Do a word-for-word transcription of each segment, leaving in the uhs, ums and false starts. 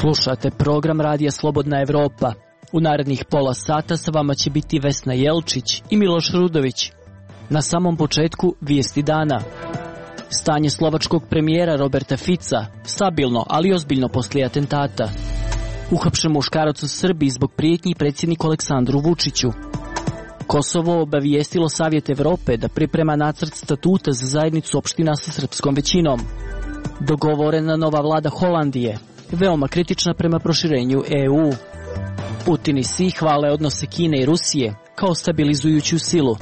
Slušate program Radija Slobodna Evropa. U narednih pola sata sa vama će biti Vesna Jelčić i Miloš Rudović. Na samom početku vijesti dana. Stanje slovačkog premijera Roberta Fica stabilno, ali ozbiljno poslije atentata. Uhapšen muškarac u Srbiji zbog prijetnji predsjedniku Aleksandru Vučiću. Kosovo obavijestilo Savjet Evrope da priprema nacrt statuta za zajednicu opština sa srpskom većinom. Dogovorena nova vlada Holandije, veoma kritična prema proširenju E U. Putin i Si hvale odnose Kine i Rusije kao stabilizujuću silu.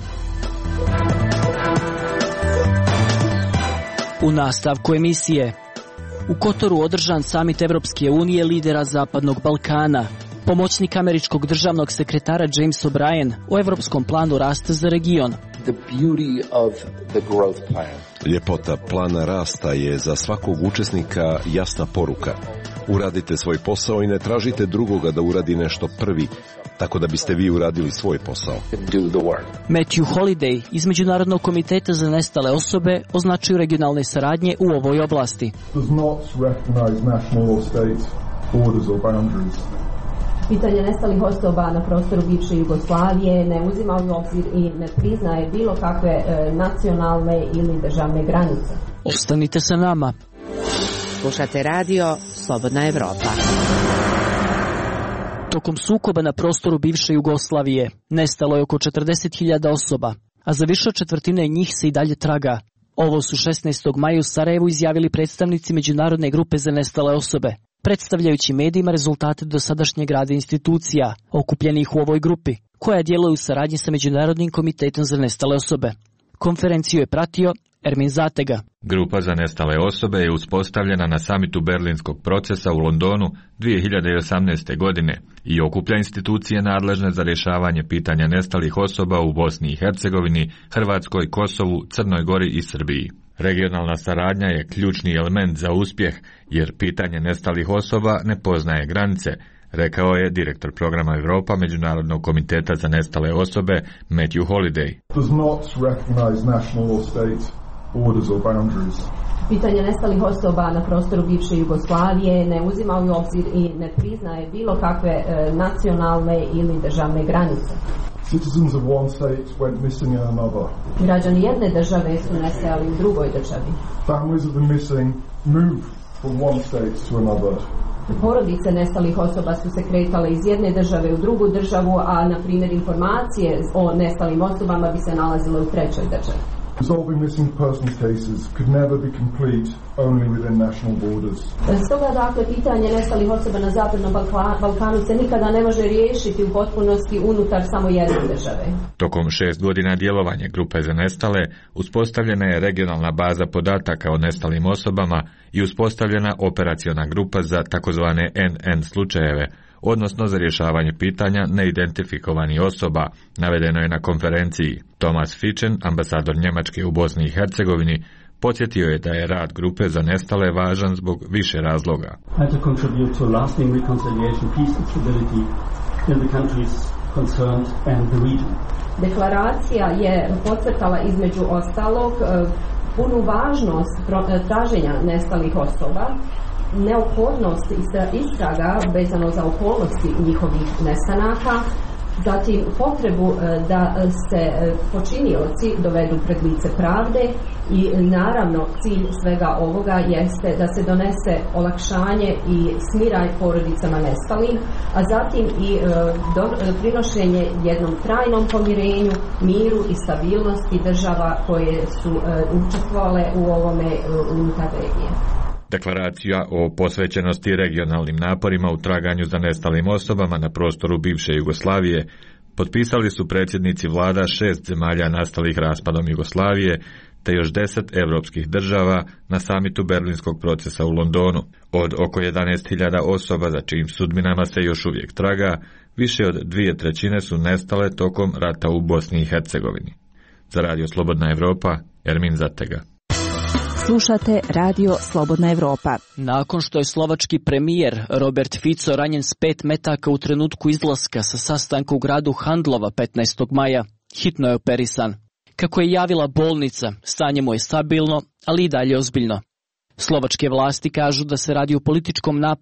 U nastavku emisije. U Kotoru održan samit Evropske unije lidera Zapadnog Balkana. Pomoćnik američkog državnog sekretara James O'Brien o evropskom planu rasta za region. The beauty of the growth plan. Ljepota plana rasta je za svakog učesnika jasna poruka. Uradite svoj posao i ne tražite drugoga da uradi nešto prvi, tako da biste vi uradili svoj posao. Do the work. Matthew Holiday iz Međunarodnog komiteta za nestale osobe označuju regionalne saradnje u ovoj oblasti. Does not recognize national or state borders or boundaries. Pitanje nestalih osoba na prostoru bivše Jugoslavije ne uzima u obzir i ne priznaje bilo kakve e, nacionalne ili državne granice. Ostanite sa nama. Slušate radio Slobodna Evropa. Tokom sukoba na prostoru bivše Jugoslavije nestalo je oko četrdeset hiljada osoba, a za više od četvrtine njih se i dalje traga. Ovo su šesnaestog maja u Sarajevu izjavili predstavnici Međunarodne grupe za nestale osobe, predstavljajući medijima rezultate dosadašnjeg rada institucija okupljenih u ovoj grupi, koja djeluje u saradnji sa Međunarodnim komitetom za nestale osobe. Konferenciju je pratio Ermin Zatega. Grupa za nestale osobe je uspostavljena na samitu Berlinskog procesa u Londonu dvije hiljade osamnaeste. godine i okuplja institucije nadležne za rješavanje pitanja nestalih osoba u Bosni i Hercegovini, Hrvatskoj, Kosovu, Crnoj Gori i Srbiji. Regionalna saradnja je ključni element za uspjeh, jer pitanje nestalih osoba ne poznaje granice, rekao je direktor programa Evropa Međunarodnog komiteta za nestale osobe Matthew Holiday. Does not recognize national or state borders or boundaries. Pitanje nestalih osoba na prostoru bivše Jugoslavije ne uzima u obzir i ne priznaje bilo kakve e, nacionalne ili državne granice. Citizens of one state went missing in another. Građani jedne države su nestajali u drugoj državi. Families of the missing moved from one state to another. Porodice nestalih osoba su se kretale iz jedne države u drugu državu, a na primjer informacije o nestalim osobama bi se nalazile u trećoj državi. Resolving missing persons cases could never be complete only within national borders. Stoga dakle pitanje nestalih osoba na Zapadnom Balkanu se nikada ne može riješiti u potpunosti unutar samo jedne države. Tokom šest godina djelovanja grupe za nestale uspostavljena je regionalna baza podataka o nestalim osobama i uspostavljena operaciona grupa za takozvane N N slučajeve, odnosno za rješavanje pitanja neidentifikovanih osoba, navedeno je na konferenciji. Thomas Fichen, ambasador Njemačke u Bosni i Hercegovini, podsjetio je da je rad grupe za nestale važan zbog više razloga. Deklaracija je podcrtala između ostalog punu važnost traženja nestalih osoba, neophodnost istraga vezano za okolnosti njihovih nestanaka, zatim potrebu da se počinioci dovedu pred lice pravde i naravno cilj svega ovoga jeste da se donese olakšanje i smiraj porodicama nestalim, a zatim i prinošenje jednom trajnom pomirenju, miru i stabilnosti država koje su učestvovale u ovome unutar regije. Deklaracija o posvećenosti regionalnim naporima u traganju za nestalim osobama na prostoru bivše Jugoslavije potpisali su predsjednici vlada šest zemalja nastalih raspadom Jugoslavije te još deset europskih država na samitu Berlinskog procesa u Londonu. Od oko jedanaest hiljada osoba za čijim sudbinama se još uvijek traga, više od dvije trećine su nestale tokom rata u Bosni i Hercegovini. Za Radio Slobodna Evropa, Ermin Zatega. Slušate Radio Slobodna Evropa. Nakon što je slovački premijer Robert Fico ranjen s pet metaka u trenutku izlaska sa sastanka u gradu Handlova petnaestog maja, hitno je operisan. Kako je javila bolnica, stanje mu je stabilno, ali i dalje ozbiljno. Slovačke vlasti kažu da se radi o političkom napadu,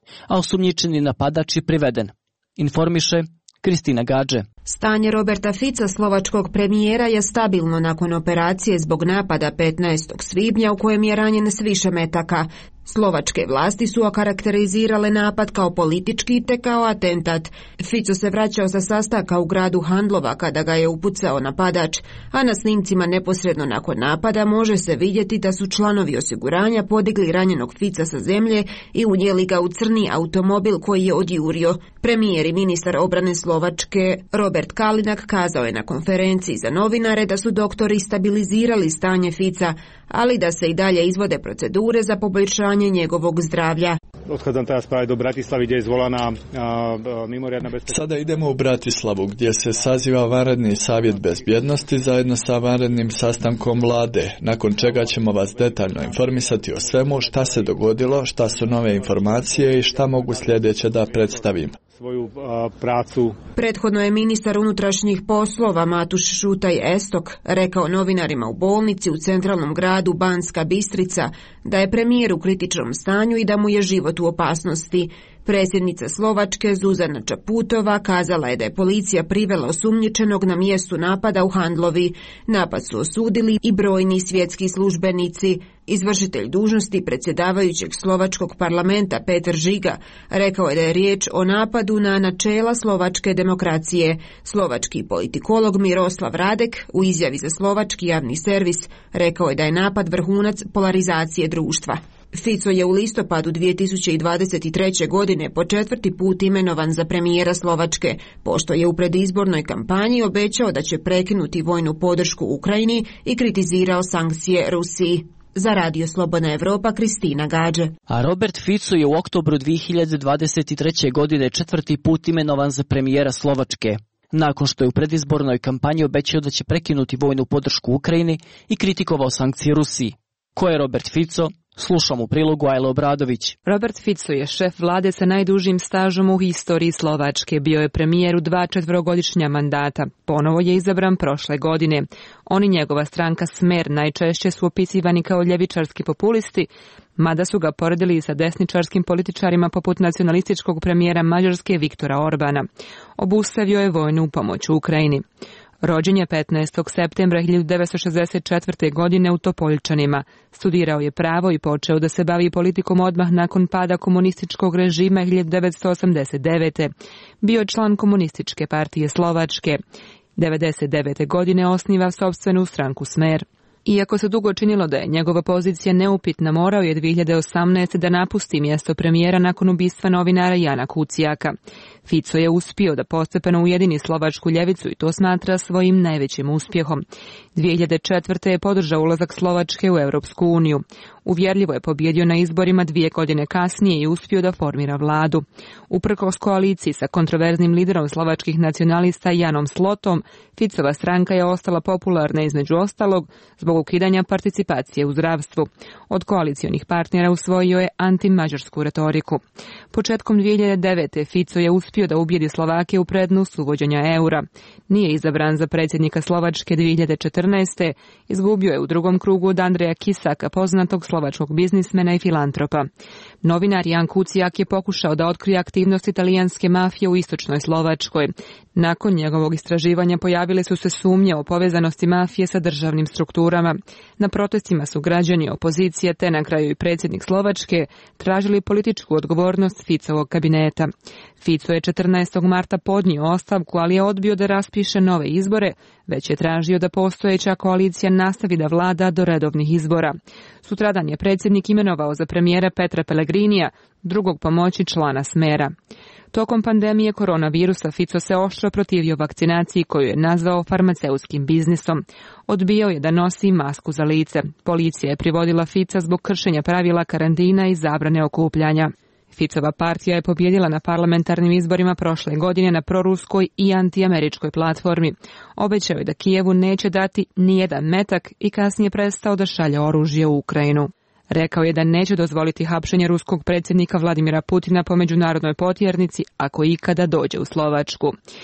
a osumnjičeni napadač je priveden. Informiše Kristina Gadže. Stanje Roberta Fica, slovačkog premijera, je stabilno nakon operacije zbog napada petnaestog svibnja u kojem je ranjen s više metaka. Slovačke vlasti su okarakterizirale napad kao politički te kao atentat. Fico se vraćao sa sastanka u gradu Handlova kada ga je upucao napadač, a na snimcima neposredno nakon napada može se vidjeti da su članovi osiguranja podigli ranjenog Fica sa zemlje i unijeli ga u crni automobil koji je odjurio. Premijer i ministar obrane Slovačke Robert Kalinak kazao je na konferenciji za novinare da su doktori stabilizirali stanje Fica, ali da se i dalje izvode procedure za poboljšanje njegovog zdravlja. Odchádzam teraz práve do Bratislavy, kde je zvolaná mimoriadna bezpečnosť. Sada idemo u Bratislavu, gdje se saziva vanredni savjet bezbjednosti zajedno sa vanrednim sastankom vlade, nakon čega ćemo vas detaljno informisati o svemu šta se dogodilo, šta su nove informacije i šta mogu sljedeće da predstavim. Svoju a, pracu. Prethodno je ministar unutrašnjih poslova Matuš Šutaj Estok rekao novinarima u bolnici u centralnom gradu Banska Bistrica da je premijer u kritičnom stanju i da mu je život u opasnosti. Predsjednica Slovačke Zuzana Čaputova kazala je da je policija privela osumnjičenog na mjestu napada u Handlovi. Napad su osudili i brojni svjetski službenici. Izvršitelj dužnosti predsjedavajućeg slovačkog parlamenta Peter Žiga rekao je da je riječ o napadu na načela slovačke demokracije. Slovački politikolog Miroslav Radek u izjavi za slovački javni servis rekao je da je napad vrhunac polarizacije društva. Fico je u listopadu dvije tisuće dvadeset treće. godine po četvrti put imenovan za premijera Slovačke, pošto je u predizbornoj kampanji obećao da će prekinuti vojnu podršku Ukrajini i kritizirao sankcije Rusiji. Za Radio Slobodna Evropa, Kristina Gadže. A Robert Fico je u oktobru dvije hiljade dvadeset treće. godine četvrti put imenovan za premijera Slovačke, nakon što je u predizbornoj kampanji obećao da će prekinuti vojnu podršku Ukrajini i kritikovao sankcije Rusiji. Ko je Robert Fico? Slušam u prilogu Ajle Obradović. Robert Fico je šef vlade sa najdužim stažom u historiji Slovačke. Bio je premijer u dva četverogodišnja mandata. Ponovo je izabran prošle godine. On i njegova stranka Smer najčešće su opisivani kao ljevičarski populisti, mada su ga poredili i sa desničarskim političarima poput nacionalističkog premijera Mađarske Viktora Orbana. Obustavio je vojnu pomoć u Ukrajini. Rođen je petnaestog septembra hiljadu devetsto šezdeset četvrte. godine u Topoljčanima. Studirao je pravo i počeo da se bavi politikom odmah nakon pada komunističkog režima hiljadu devetsto osamdeset devete. Bio je član Komunističke partije Slovačke. devedeset devete. godine osniva sopstvenu stranku Smer. Iako se dugo činilo da je njegova pozicija neupitna, morao je dvije hiljade osamnaeste. da napusti mjesto premijera nakon ubistva novinara Jana Kucijaka. Fico je uspio da postepeno ujedini slovačku ljevicu i to smatra svojim najvećim uspjehom. dvije hiljade četvrte. je podržao ulazak Slovačke u Europsku uniju. Uvjerljivo je pobjedio na izborima dvije godine kasnije i uspio da formira vladu. Uprkos koaliciji sa kontroverznim liderom slovačkih nacionalista Janom Slotom, Ficova stranka je ostala popularna između ostalog zbog ukidanja participacije u zdravstvu. Od koalicionih partnera usvojio je antimađarsku retoriku. Početkom dvije hiljade devete. Fico je uspio da ubijedi Slovake u prednost uvođenja eura. Nije izabran za predsjednika Slovačke dvije hiljade četrnaeste. Izgubio je u drugom krugu od Andreja Kisaka, poznatog slovačkog biznismena i filantropa. Novinar Jan Kucijak je pokušao da otkrije aktivnost italijanske mafije u istočnoj Slovačkoj. Nakon njegovog istraživanja pojavile su se sumnje o povezanosti mafije sa državnim strukturama. Na protestima su građani, opozicije te na kraju i predsjednik Slovačke tražili političku odgovornost Ficovog kabineta. Fico je četrnaestog marta podnio ostavku, ali je odbio da raspiše nove izbore, već je tražio da postojeća koalicija nastavi da vlada do redovnih izbora. Sutradan je predsjednik imenovao za premijera Petra Pellegrinija, drugog pomoći člana Smera. Tokom pandemije koronavirusa Fico se oštro protivio vakcinaciji koju je nazvao farmaceutskim biznisom. Odbijao je da nosi masku za lice. Policija je privodila Fica zbog kršenja pravila karantina i zabrane okupljanja. Ficova partija je pobjedila na parlamentarnim izborima prošle godine na proruskoj i antiameričkoj platformi. Obećao je da Kijevu neće dati ni jedan metak i kasnije prestao da šalje oružje u Ukrajinu. Rekao je da neće dozvoliti hapšenje ruskog predsjednika Vladimira Putina po međunarodnoj potjernici ako ikada dođe u Slovačku.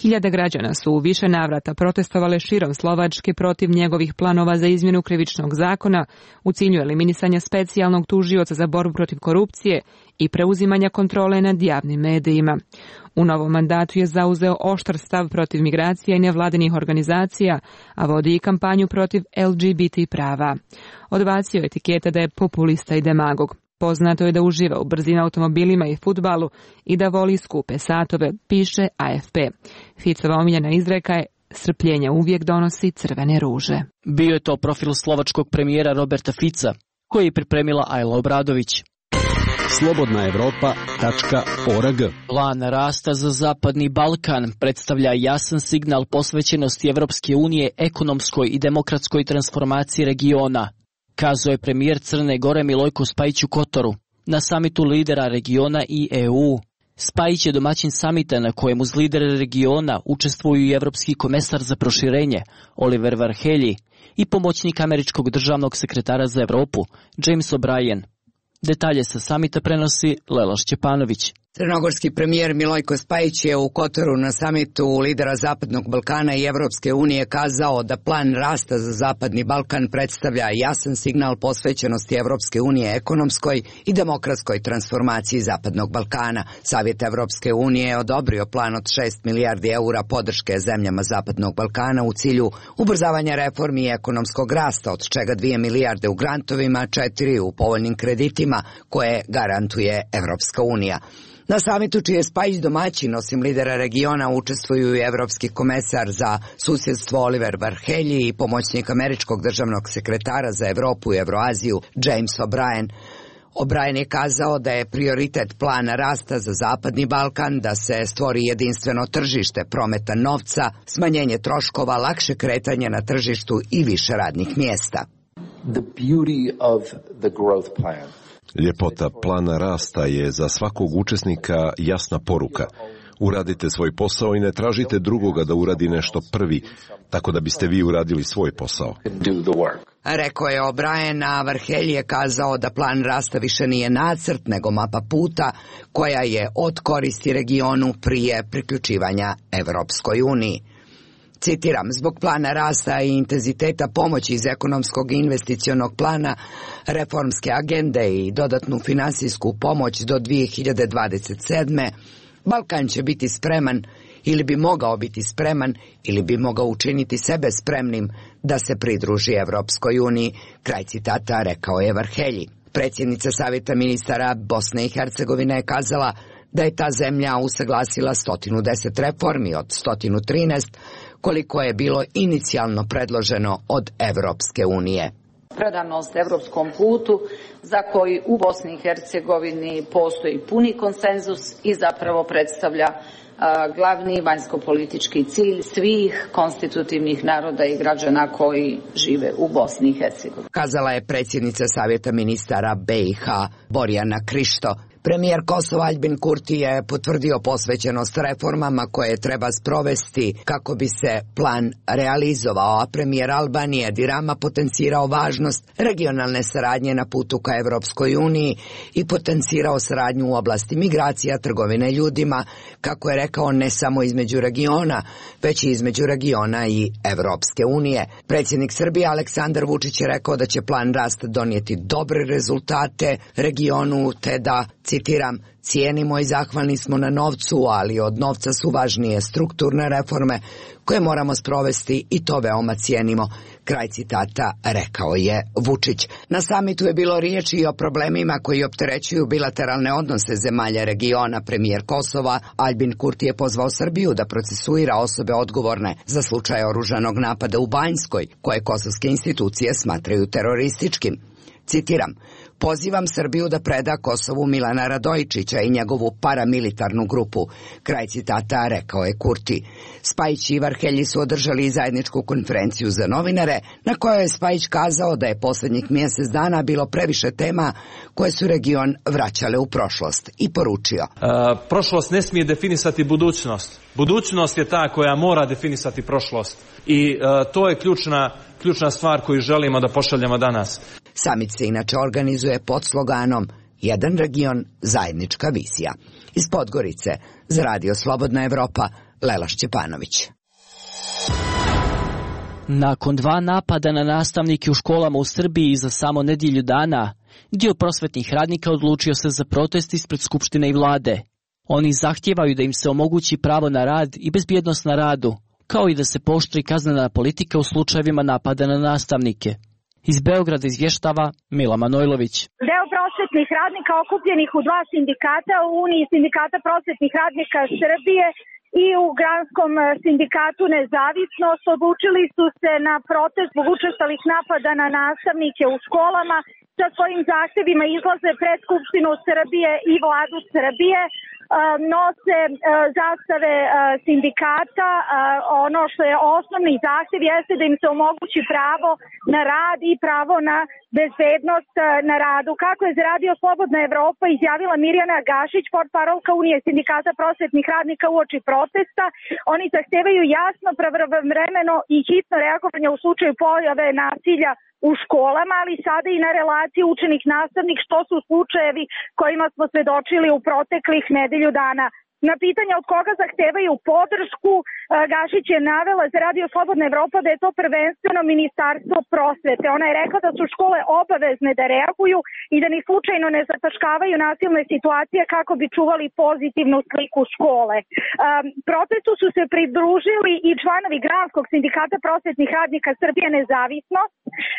Hiljade građana su u više navrata protestovale širom Slovačke protiv njegovih planova za izmjenu krivičnog zakona u cilju eliminisanja specijalnog tužioca za borbu protiv korupcije i preuzimanja kontrole nad javnim medijima. U novom mandatu je zauzeo oštar stav protiv migracija i nevladinih organizacija, a vodi i kampanju protiv L G B T prava. Odbacio etikete da je populista i demagog. Poznato je da uživa u brzim automobilima i fudbalu i da voli skupe satove, piše A F P. Ficova omiljena izreka je: strpljenje uvijek donosi crvene ruže. Bio je to profil slovačkog premijera Roberta Fica, koji je pripremila Ajla Obradović. slobodna evropa tačka org. Plan rasta za Zapadni Balkan predstavlja jasan signal posvećenosti Evropske unije ekonomskoj i demokratskoj transformaciji regiona, kazao je premijer Crne Gore Milojko Spajić u Kotoru na samitu lidera regiona i E U. Spajić je domaćin samita na kojem uz lidere regiona učestvuju i evropski komesar za proširenje Oliver Varhelyi i pomoćnik američkog državnog sekretara za Evropu James O'Brien. Detalje sa samita prenosi Lela Šćepanović. Crnogorski premijer Milojko Spajić je u Kotoru na samitu lidera Zapadnog Balkana i Evropske unije kazao da plan rasta za Zapadni Balkan predstavlja jasan signal posvećenosti Evropske unije ekonomskoj i demokratskoj transformaciji Zapadnog Balkana. Savjet Evropske unije je odobrio plan od šest milijardi eura podrške zemljama Zapadnog Balkana u cilju ubrzavanja reformi i ekonomskog rasta, od čega dvije milijarde u grantovima, četiri u povoljnim kreditima koje garantuje Evropska unija. Na samitu čiji je Spajić domaćin, osim lidera regiona, učestvuju i evropski komesar za susjedstvo Oliver Varhelyi i pomoćnik američkog državnog sekretara za Evropu i Evroaziju James O'Brien. O'Brien je kazao da je prioritet plana rasta za Zapadni Balkan da se stvori jedinstveno tržište prometa novca, smanjenje troškova, lakše kretanje na tržištu i više radnih mjesta. The beauty of the growth plan. Ljepota plana rasta je za svakog učesnika jasna poruka. Uradite svoj posao i ne tražite drugoga da uradi nešto prvi, tako da biste vi uradili svoj posao. Rekao je O'Brien, a Varhelyi je kazao da plan rasta više nije nacrt, nego mapa puta koja je od koristi regionu prije priključivanja Evropskoj uniji. Citiram, zbog plana rasta i intenziteta pomoći iz ekonomskog i investicionog plana, reformske agende i dodatnu finansijsku pomoć do dvije hiljade dvadeset sedme. Balkan će biti spreman ili bi mogao biti spreman ili bi mogao učiniti sebe spremnim da se pridruži Evropskoj uniji, kraj citata, rekao je Varhelyi. Predsjednica Savjeta ministara Bosne i Hercegovine je kazala da je ta zemlja usaglasila sto deset reformi od sto trinaest, koliko je bilo inicijalno predloženo od Evropske unije. Predanost evropskom putu za koji u Bosni i Hercegovini postoji puni konsenzus i zapravo predstavlja a, glavni vanjskopolitički cilj svih konstitutivnih naroda i građana koji žive u Bosni i Hercegovini. Kazala je predsjednica Savjeta ministara B i H Borjana Krišto. Premijer Kosova Aljbin Kurti je potvrdio posvećenost reformama koje treba sprovesti kako bi se plan realizovao, a premijer Albanije Edi Rama potencirao važnost regionalne saradnje na putu ka Evropskoj uniji i potencirao saradnju u oblasti migracija, trgovine ljudima, kako je rekao, ne samo između regiona, već i između regiona i Evropske unije. Predsjednik Srbije Aleksandar Vučić je rekao da će plan rasta donijeti dobre rezultate regionu, te da, citiram, cijenimo i zahvalni smo na novcu, ali od novca su važnije strukturne reforme koje moramo sprovesti i to veoma cijenimo, kraj citata, rekao je Vučić. Na samitu je bilo riječi i o problemima koji opterećuju bilateralne odnose zemalja regiona. Premijer Kosova Aljbin Kurti je pozvao Srbiju da procesuira osobe odgovorne za slučaj oružanog napada u Banjskoj, koje kosovske institucije smatraju terorističkim. Citiram, pozivam Srbiju da preda Kosovu Milana Radojičića i njegovu paramilitarnu grupu, kraj citata, rekao je Kurti. Spajić i Varhelyi su održali zajedničku konferenciju za novinare, na kojoj je Spajić kazao da je posljednjih mjesec dana bilo previše tema koje su region vraćale u prošlost, i poručio. E, prošlost ne smije definisati budućnost. Budućnost je ta koja mora definisati prošlost i e, to je ključna, ključna stvar koju želimo da pošaljemo danas. Samit se inače organizuje pod sloganom Jedan region, zajednička vizija. Iz Podgorice, za Radio Slobodna Evropa, Lela Šćepanović. Nakon dva napada na nastavnike u školama u Srbiji za samo nedjelju dana, dio prosvetnih radnika odlučio se za protest ispred Skupštine i vlade. Oni zahtijevaju da im se omogući pravo na rad i bezbjednost na radu, kao i da se pooštri kaznena politika u slučajevima napada na nastavnike. Iz Beograda izvještava Mila Manojlović. Deo prosvetnih radnika okupljenih u dva sindikata, u Uniji sindikata prosvetnih radnika Srbije i u Granskom sindikatu Nezavisnost, odlučili su se na protest zbog učestalih napada na nastavnike u školama. Sa svojim zahtjevima izlaze pred Skupštinu Srbije i vladu Srbije, nose zastave sindikata. Ono što je osnovni zahtjev jeste da im se omogući pravo na rad i pravo na bezbednost na radu. Kako je za Radio Slobodna Evropa izjavila Mirjana Gašić, portparolka Unije sindikata prosvetnih radnika uoči protesta, oni zahtevaju jasno, pravovremeno i hitno reagovanje u slučaju pojave nasilja u školama, ali sada i na relaciji učenik-nastavnik, što su slučajevi kojima smo svedočili u proteklih nedelju dana. Na pitanje od koga zahtevaju podršku, Gašić je navela za Radio Slobodna Evropa da je to prvenstveno Ministarstvo prosvete. Ona je rekla da su škole obavezne da reaguju i da ni slučajno ne zataškavaju nasilne situacije kako bi čuvali pozitivnu sliku škole. Protestu su se pridružili i članovi Granskog sindikata prosvetnih radnika Srbije Nezavisnost,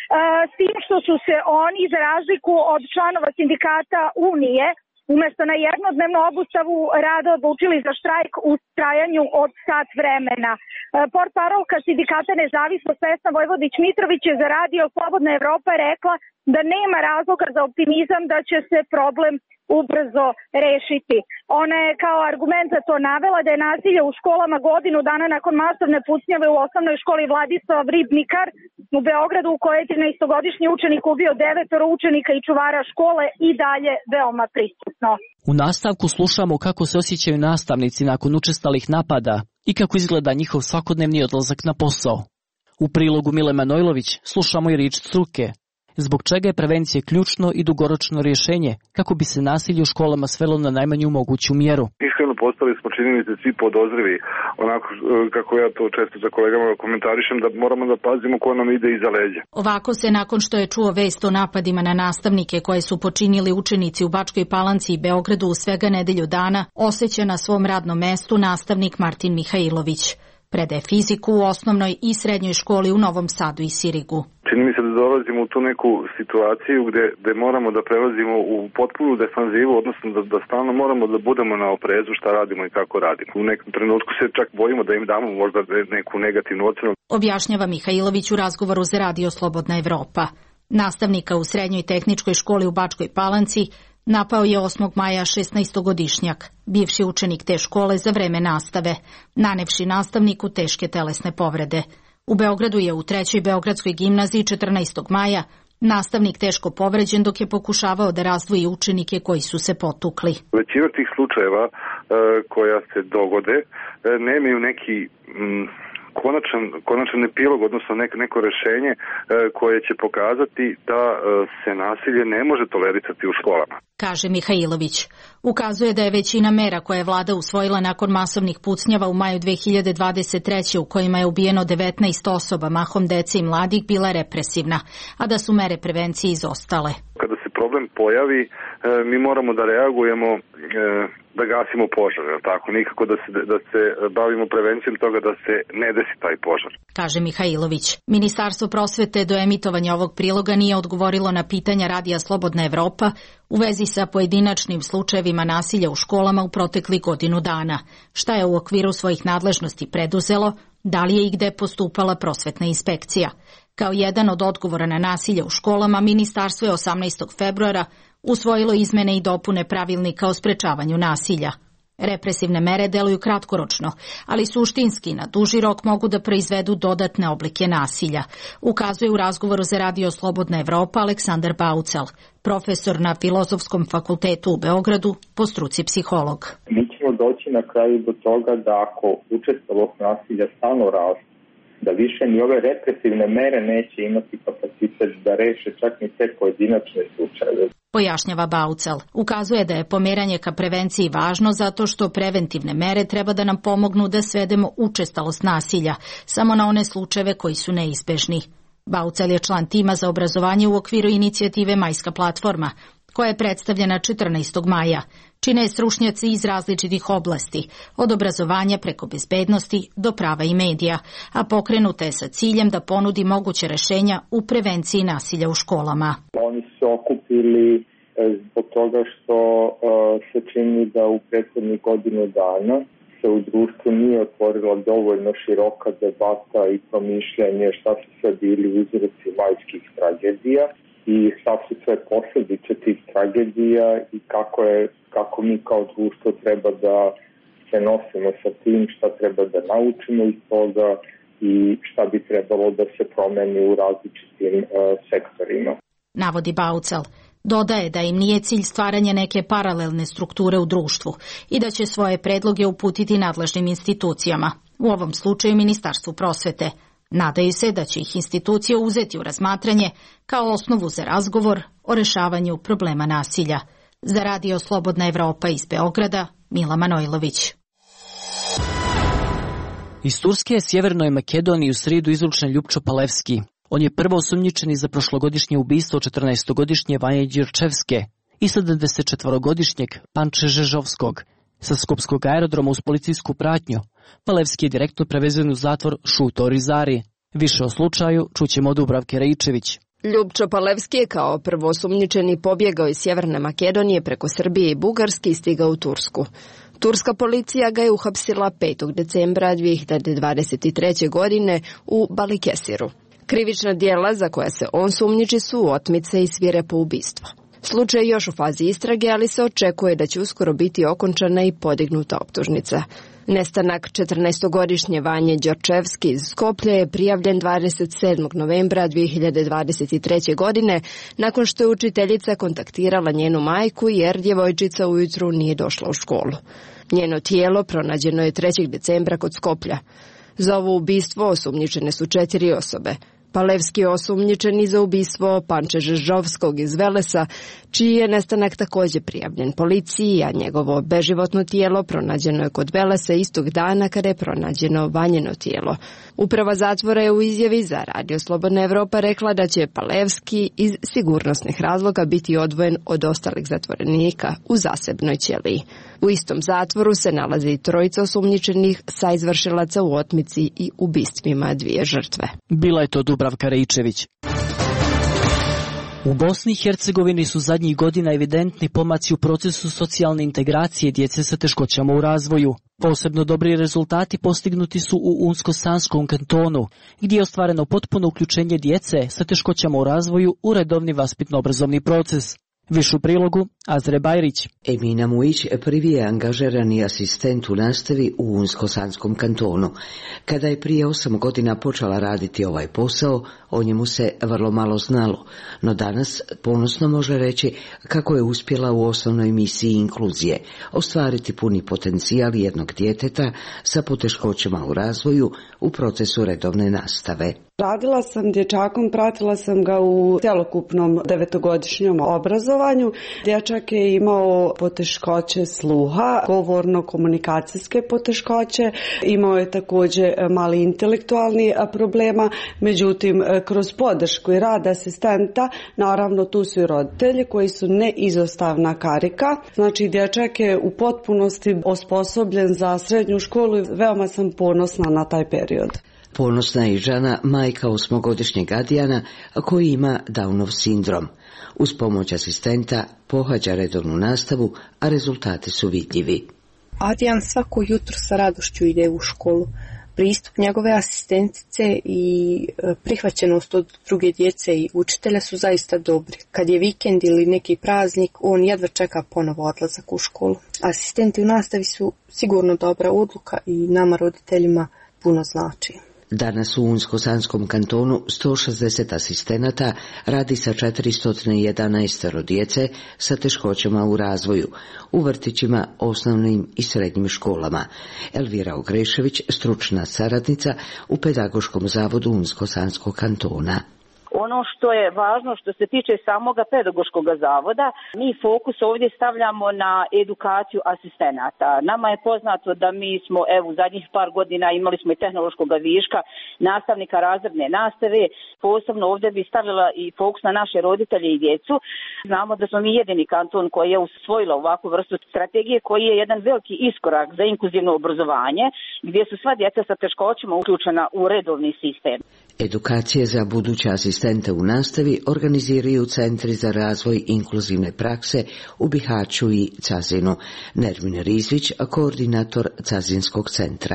s tim što su se oni, za razliku od članova sindikata Unije, umjesto na jednodnevnu obustavu rada odlučili za štrajk u trajanju od sat vremena. Portparolka sindikata Nezavisnost Vesna Vojvodić-Mitrović je za Radio Slobodna Evropa rekla da nema razloga za optimizam da će se problem ubrzo rešiti. Ona je kao argument za to navela da je nasilje u školama godinu dana nakon masovne pucnjave u osnovnoj školi Vladislav Ribnikar u Beogradu, u kojoj je trinaestogodišnji učenik ubio devetoro učenika i čuvara škole, i dalje veoma prisutno. U nastavku slušamo kako se osjećaju nastavnici nakon učestalih napada i kako izgleda njihov svakodnevni odlazak na posao. U prilogu Mile Manojlović slušamo i riječ struke, zbog čega je prevencija ključno i dugoročno rješenje kako bi se nasilje u školama svelo na najmanju moguću mjeru. Iskreno postali smo, čini mi se, svi podozrivi, onako kako ja to često za kolegama komentarišem, da moramo da pazimo ko nam ide iza leđa. Ovako se, nakon što je čuo vest o napadima na nastavnike koje su počinili učenici u Bačkoj Palanci i Beogradu u svega nedelju dana, osjeća na svom radnom mestu nastavnik Martin Mihajlović. Predaje fiziku u osnovnoj i srednjoj školi u Novom Sadu i Sirigu. Čini mi se da dolazimo u tu neku situaciju gdje, gdje moramo da prelazimo u potpunu defanzivu, odnosno da, da stalno moramo da budemo na oprezu šta radimo i kako radimo. U nekom trenutku se čak bojimo da im damo možda neku negativnu ocenu. Objašnjava Mihajlović u razgovoru za Radio Slobodna Evropa. Nastavnika u srednjoj tehničkoj školi u Bačkoj Palanci napao je osmog maja šesnaestogodišnjak, bivši učenik te škole za vreme nastave, nanevši nastavniku teške telesne povrede. U Beogradu je u trećoj Beogradskoj gimnaziji četrnaestog maja nastavnik teško povređen dok je pokušavao da razdvoji učenike koji su se potukli. Većina tih slučajeva e, koja se dogode e, nemaju neki m, konačan, konačan epilog, odnosno neko, neko rešenje e, koje će pokazati da e, se nasilje ne može tolerisati u školama. Kaže Mihajlović. Ukazuje da je većina mera koje je vlada usvojila nakon masovnih pucnjava u maju dve hiljade dvadeset treće u kojima je ubijeno devetnaest osoba, mahom dece i mladih, bila represivna, a da su mere prevencije izostale. Kada se problem pojavi, e, mi moramo da reagujemo, e, da gasimo požar, tako, nikako da se, da se bavimo prevencijom toga da se ne desi taj požar. Kaže Mihajlović. Ministarstvo prosvete do emitovanja ovog priloga nije odgovorilo na pitanja Radija Slobodna Evropa u vezi sa pojedinačnim slučajevima nasilja u školama u protekli godinu dana. Šta je u okviru svojih nadležnosti preduzelo, da li je i gde postupala prosvetna inspekcija. Kao jedan od odgovora na nasilje u školama, ministarstvo je osamnaestog februara usvojilo izmene i dopune pravilnika o sprečavanju nasilja. Represivne mere deluju kratkoročno, ali suštinski na duži rok mogu da proizvedu dodatne oblike nasilja, ukazuje u razgovoru za Radio Slobodna Evropa Aleksandar Baucel, profesor na Filozofskom fakultetu u Beogradu, po struci psiholog. Mi ćemo doći na kraju do toga da ako učestalost nasilja stalno raste, da više ni ove represivne mere neće imati kapacitet da reše čak ni te pojedinačne slučajeve. pojašnjava Baucel. Ukazuje da je pomeranje ka prevenciji važno zato što preventivne mere treba da nam pomognu da svedemo učestalost nasilja, samo na one slučajeve koji su neizbežni. Baucel je član tima za obrazovanje u okviru inicijative Majska platforma, koja je predstavljena četrnaestog maja. Čine stručnjaci iz različitih oblasti, od obrazovanja preko bezbednosti do prava i medija, a pokrenuta je sa ciljem da ponudi moguće rešenja u prevenciji nasilja u školama. Oni su okupili zbog toga što se čini da u prethodnih godinu dana se u društvu nije otvorila dovoljno široka debata i promišljanje šta su sve bili uzroci majskih tragedija i šta su sve posljedice tih tragedija i kako je kako mi kao društvo treba da se nosimo sa tim, šta treba da naučimo iz toga i šta bi trebalo da se promeni u različitim uh, sektorima. Navodi Baucel. Dodaje da im nije cilj stvaranje neke paralelne strukture u društvu i da će svoje predloge uputiti nadležnim institucijama, u ovom slučaju Ministarstvu prosvete. Nadaju se da će ih institucije uzeti u razmatranje kao osnovu za razgovor o rešavanju problema nasilja. Za Radio Slobodna Evropa iz Beograda, Mila Manojlović. Iz Turske je Sjevernoj Makedoniji u srijedu izručen Ljupčo Palevski. On je prvo osumnjičeni za prošlogodišnje ubistvo četrnaestogodišnje Vanje Đurčevske i sedamdesetčetvorogodišnjeg Panče Žežovskog. Sa skopskog aerodroma uz policijsku pratnju, Palevski je direktno prevezen u zatvor Šuto Rizari. Više o slučaju čućemo od Dubravke Raičević. Ljupčo Palevski je kao prvoosumnjičeni pobjegao iz Sjeverne Makedonije preko Srbije i Bugarske i stigao u Tursku. Turska policija ga je uhapsila petog decembra dve hiljade dvadeset treće. godine u Balikesiru. Krivična djela za koja se on sumnjiči su otmice i svirepo ubistvo. Slučaj je još u fazi istrage, ali se očekuje da će uskoro biti okončana i podignuta optužnica. Nestanak četrnaestogodišnje Vanje Đorčevski iz Skoplja je prijavljen dvadeset sedmog novembra dve hiljade dvadeset treće. godine nakon što je učiteljica kontaktirala njenu majku jer djevojčica ujutru nije došla u školu. Njeno tijelo pronađeno je trećeg decembra kod Skoplja. Za ovo ubistvo osumnjičene su četiri osobe. Palevski je osumnjičen i za ubistvo Panče Žežovskog iz Velesa, čiji je nestanak također prijavljen policiji, a njegovo beživotno tijelo pronađeno je kod Velesa istog dana kada je pronađeno Vanjeno tijelo. Uprava zatvora je u izjavi za Radio Slobodna Evropa rekla da će Palevski iz sigurnosnih razloga biti odvojen od ostalih zatvorenika u zasebnoj ćeliji. U istom zatvoru se nalazi i trojica osumnjičenih sa izvršilaca u otmici i ubistvima dvije žrtve. Bila je to Dubravka Raičević. U Bosni i Hercegovini su zadnjih godina evidentni pomaci u procesu socijalne integracije djece sa teškoćama u razvoju. Posebno dobri rezultati postignuti su u Unsko-Sanskom kantonu, gdje je ostvareno potpuno uključenje djece sa teškoćama u razvoju u redovni vaspitno-obrazovni proces. Višu prilogu Azre Bajrić. Emina Mujić prvi je angažirani asistent u nastavi u Unsko-Sanskom kantonu. Kada je prije osam godina počela raditi ovaj posao, o njemu se vrlo malo znalo, no danas ponosno može reći kako je uspjela u osnovnoj misiji inkluzije ostvariti puni potencijal jednog djeteta sa poteškoćama u razvoju u procesu redovne nastave. Radila sam dječakom, pratila sam ga u cjelokupnom devetogodišnjem obrazovanju. Dječak je imao poteškoće sluha, govorno-komunikacijske poteškoće, imao je također mali intelektualni problema, međutim kroz podršku i rad asistenta, naravno tu su i roditelji koji su neizostavna karika. Znači dječak je u potpunosti osposobljen za srednju školu i veoma sam ponosna na taj period. Ponosna je i žena, majka osmogodišnjeg Adijana koji ima Downov sindrom. Uz pomoć asistenta pohađa redovnu nastavu, a rezultati su vidljivi. Adijan svako jutro sa radošću ide u školu. Pristup njegove asistentice i prihvaćenost od druge djece i učitelja su zaista dobri. Kad je vikend ili neki praznik, on jedva čeka ponovo odlazak u školu. Asistenti u nastavi su sigurno dobra odluka i nama roditeljima puno znači. Danas u Unsko-Sanskom kantonu sto šezdeset asistenata radi sa četiristo jedanaest djece sa teškoćama u razvoju, u vrtićima, osnovnim i srednjim školama. Elvira Ogrešević, stručna saradnica u Pedagoškom zavodu Unsko-Sanskog kantona. On ono što je važno što se tiče samoga pedagoškog zavoda, mi fokus ovdje stavljamo na edukaciju asistenata. Nama je poznato da mi smo evo u zadnjih par godina imali smo i tehnološkog viška nastavnika razredne nastave. Posebno ovdje bi stavila i fokus na naše roditelje i djecu. Znamo da smo mi jedini kanton koji je usvojila ovakvu vrstu strategije koji je jedan veliki iskorak za inkluzivno obrazovanje gdje su sva djeca sa teškoćama uključena u redovni sistem. Edukacije za buduće asistente u nastavi organiziraju centri za razvoj inkluzivne prakse u Bihaću i Cazinu. Nermin Rizvić, koordinator Cazinskog centra.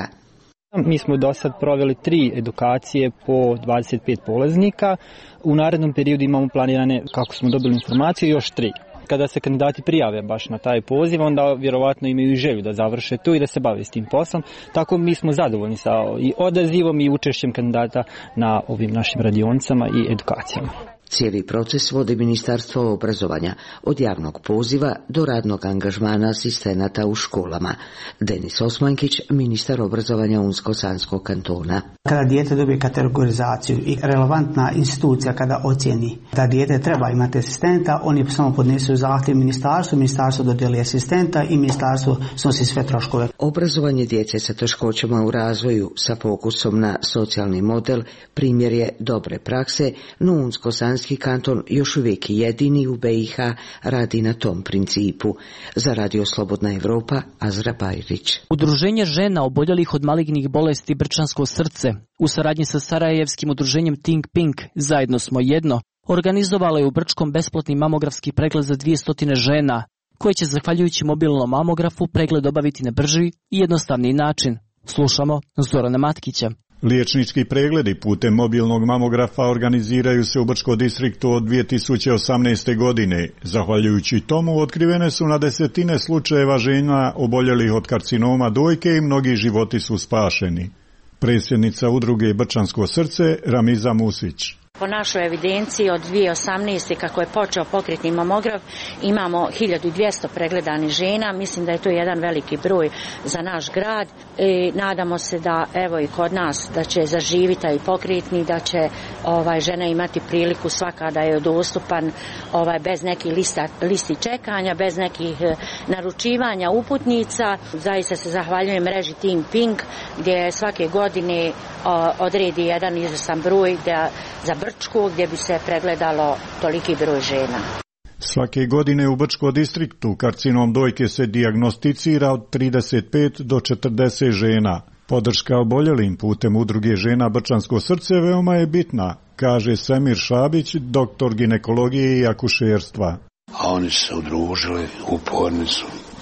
Mi smo do sad proveli tri edukacije po dvadeset pet polaznika. U narednom periodu imamo planirane, kako smo dobili informaciju, još tri. Kada se kandidati prijave baš na taj poziv, onda vjerovatno imaju i želju da završe tu i da se bave s tim poslom. Tako mi smo zadovoljni sa i odazivom i učešćem kandidata na ovim našim radionicama i edukacijama. Cijeli proces vodi Ministarstvo obrazovanja, od javnog poziva do radnog angažmana asistenata u školama. Denis Osmankić, ministar obrazovanja Unsko-Sanskog kantona. Kada dijete dobije kategorizaciju i relevantna institucija kada ocijeni da dijete treba imati asistenta, oni samo podnesu zahtjev ministarstvu, ministarstvo dodijeli asistenta i ministarstvo snosi sve troškove. Obrazovanje djece sa teškoćama u razvoju sa fokusom na socijalni model primjer je dobre prakse, no Unsko-Sanski kanton još uvijek jedini u B i H radi na tom principu. Za Radio Slobodna Evropa, Azra Bajrić. Udruženje žena oboljelih od malignih bolesti Brčansko srce u saradnji sa sarajevskim udruženjem Think Pink Zajedno smo jedno organizovalo je u Brčkom besplatni mamografski pregled za dvjesto žena koje će zahvaljujući mobilnom mamografu pregled obaviti na brži i jednostavni način. Slušamo Zorana Matkića. Liječnički pregledi putem mobilnog mamografa organiziraju se u Brčkom distriktu od dvije tisuće osamnaeste. godine. Zahvaljujući tomu otkrivene su na desetine slučajeva žena oboljelih od karcinoma dojke i mnogi životi su spašeni. Predsjednica udruge Brčansko srce Ramiza Musić. Po našoj evidenciji od dvije tisuće osamnaeste. kako je počeo pokretni mamograf imamo hiljadu dvjesto pregledanih žena. Mislim da je to jedan veliki broj za naš grad. I nadamo se da evo i kod nas da će zaživiti taj pokretni, da će ovaj žena imati priliku svaka da je dostupan ovaj bez nekih lista, listi čekanja, bez nekih naručivanja uputnica. Zaista se zahvaljujem mreži Team Pink gdje svake godine o, odredi jedan izvrstan broj da za Brčku gdje bi se pregledalo toliki broj žena. Svake godine u Brčkom distriktu karcinom dojke se dijagnosticira od trideset pet do četrdeset žena. Podrška oboljelim putem udruge žena Brčansko srce veoma je bitna, kaže Semir Šabić, doktor ginekologije i akušerstva. A oni su se udružili, uporni su,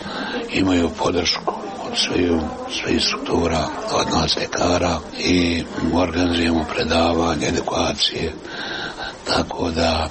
imaju podršku od sviju, svih struktura, od nas ljekara i organizujemo predavanje, edukacije, tako da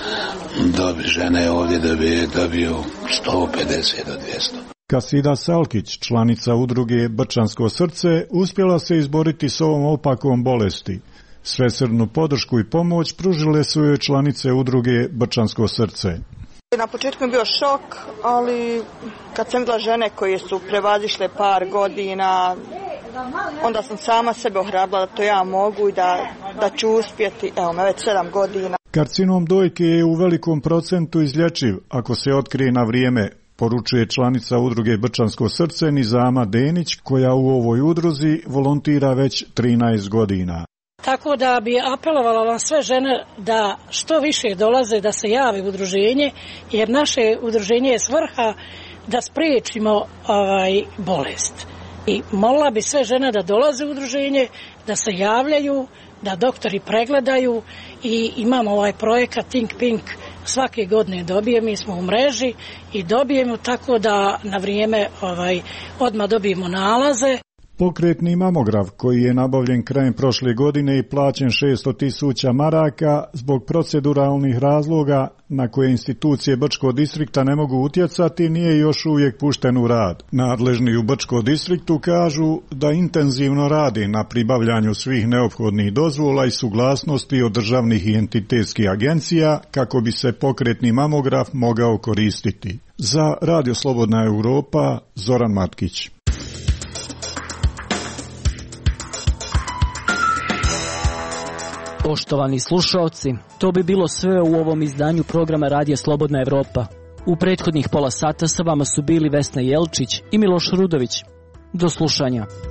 dobi žene ovdje dobije, dobiju sto pedeset do dvjesto. Kasida Salkić, članica udruge Brčansko srce, uspjela se izboriti s ovom opakom bolesti. Svesrdnu podršku i pomoć pružile su joj članice udruge Brčansko srce. Na početku je bio šok, ali kad sam vidjela žene koje su prevazišle par godina, onda sam sama sebe ohrabrila da to ja mogu i da, da ću uspjeti, evo me već sedam godina. Karcinom dojke je u velikom procentu izlječiv ako se otkrije na vrijeme, poručuje članica udruge Brčansko srce Nizama Denić, koja u ovoj udruzi volontira već trinaest godina. Tako da bi apelovala na sve žene da što više dolaze, da se jave u udruženje, jer naše udruženje je svrha da spriječimo ovaj bolest. I molila bi sve žene da dolaze u udruženje, da se javljaju, da doktori pregledaju i imamo ovaj projekat Think Pink svake godine dobije, mi smo u mreži i dobijemo tako da na vrijeme ovaj, odmah dobijemo nalaze. Pokretni mamograf koji je nabavljen krajem prošle godine i plaćen šesto tisuća maraka zbog proceduralnih razloga na koje institucije Brčkog distrikta ne mogu utjecati nije još uvijek pušten u rad. Nadležni u Brčkom distriktu kažu da intenzivno rade na pribavljanju svih neophodnih dozvola i suglasnosti od državnih i entitetskih agencija kako bi se pokretni mamograf mogao koristiti. Za Radio Slobodna Europa, Zoran Matkić. Poštovani slušaoci, to bi bilo sve u ovom izdanju programa Radija Slobodna Evropa. U prethodnih pola sata sa vama su bili Vesna Jelčić i Miloš Rudović. Do slušanja.